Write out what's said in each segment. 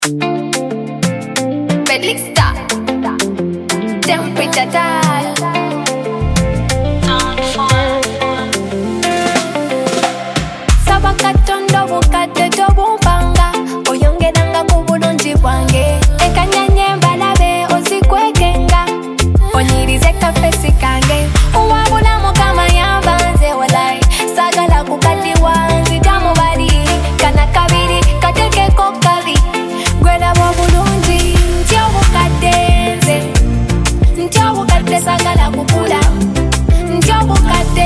Felix Star, temperature dial. Sabakatondo bukate tobumpanga oyongeranga ku bulungi bwange ekanyanye mbalabe ozikwekenga onyirize kafesi kange uwabulamu kama yabanze walai sagala kukadiwa nzija mu bali kana kabiri katekeko kabi gwelabo bulungi ntyobukadde nze ntyobukadde sagala kukula ntyobukadde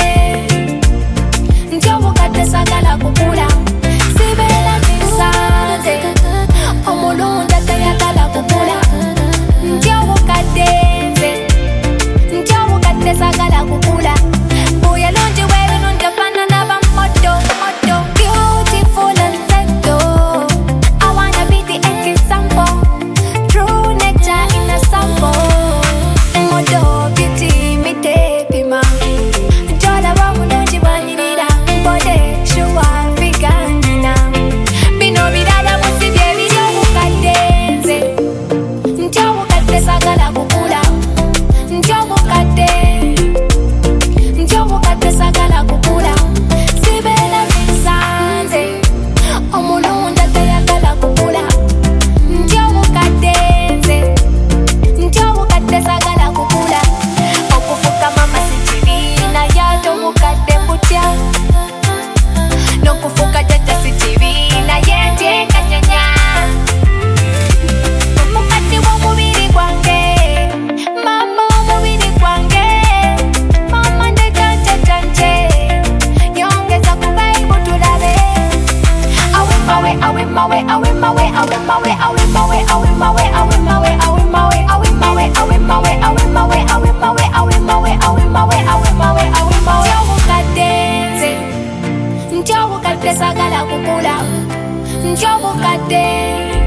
sagala kukula sibela zisanze omulunda tayagala kukula ntyobukadde nze ntyobukadde sagala kukula buya lungi bwebirungi ofaanana bamoto moto beautiful and settle I wanna be the example true nature in a sample moto beauty mitepima jola bamulungi bwanyirira mbode sagala kukula ntyobukadde sagala kukula sibela bisanze omulunda tayagala kukula ntyobukadde nze ntyobukadde sagala kukula okufuka mama sikibiina yatobukadde kutya n'okufuka jjajja sikibiina yentyekanyanya ntyobukadde sagala kukula ntyobukadde